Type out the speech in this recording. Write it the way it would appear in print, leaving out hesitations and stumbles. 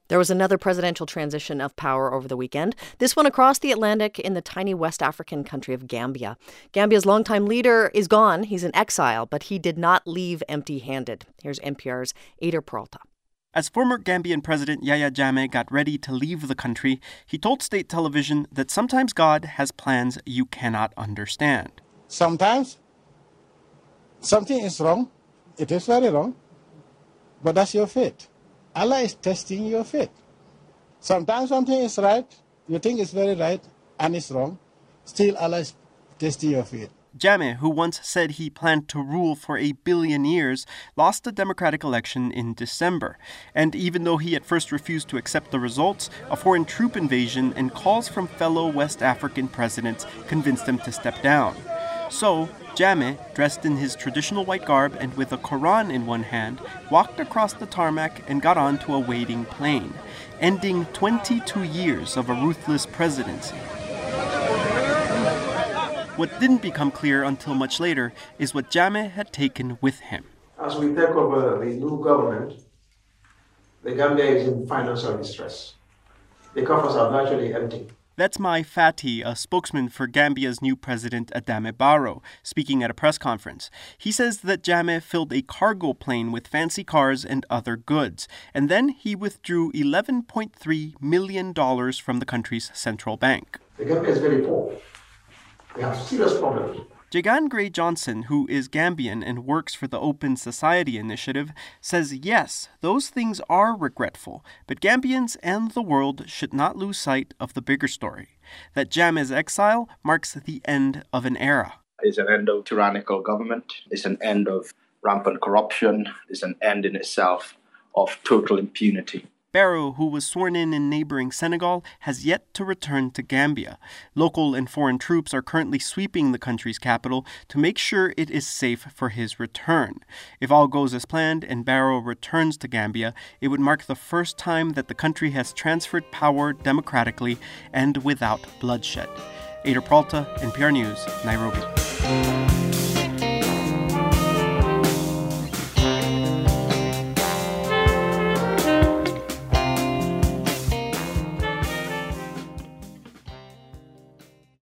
There was another presidential transition of power over the weekend, this one across the Atlantic in the tiny West African country of Gambia. Gambia's longtime leader is gone. He's in exile, but he did not leave empty-handed. Here's NPR's Ader Peralta. As former Gambian President Yahya Jammeh got ready to leave the country, he told state television that sometimes God has plans you cannot understand. Sometimes something is wrong. It is very wrong. But that's your faith. Allah is testing your faith. Sometimes something is right. You think it's very right and it's wrong. Still, Allah is testing your faith. Jammeh, who once said he planned to rule for 1 billion years, lost the democratic election in December. And even though he at first refused to accept the results, a foreign troop invasion and calls from fellow West African presidents convinced him to step down. So, Jammeh, dressed in his traditional white garb and with a Quran in one hand, walked across the tarmac and got onto a waiting plane, ending 22 years of a ruthless presidency. What didn't become clear until much later is what Jammeh had taken with him. As we take over the new government, the Gambia is in financial distress. The coffers are virtually empty. That's Mai Fati, a spokesman for Gambia's new president, Adama Barrow, speaking at a press conference. He says that Jammeh filled a cargo plane with fancy cars and other goods, and then he withdrew $11.3 million from the country's central bank. The Gambia is very poor. We have serious problems. Jagan Gray Johnson, who is Gambian and works for the Open Society Initiative, says yes, those things are regretful, but Gambians and the world should not lose sight of the bigger story, that Jammeh's exile marks the end of an era. It's an end of tyrannical government. It's an end of rampant corruption. It's an end in itself of total impunity. Barrow, who was sworn in neighboring Senegal, has yet to return to Gambia. Local and foreign troops are currently sweeping the country's capital to make sure it is safe for his return. If all goes as planned and Barrow returns to Gambia, it would mark the first time that the country has transferred power democratically and without bloodshed. Ader Peralta, NPR News, Nairobi.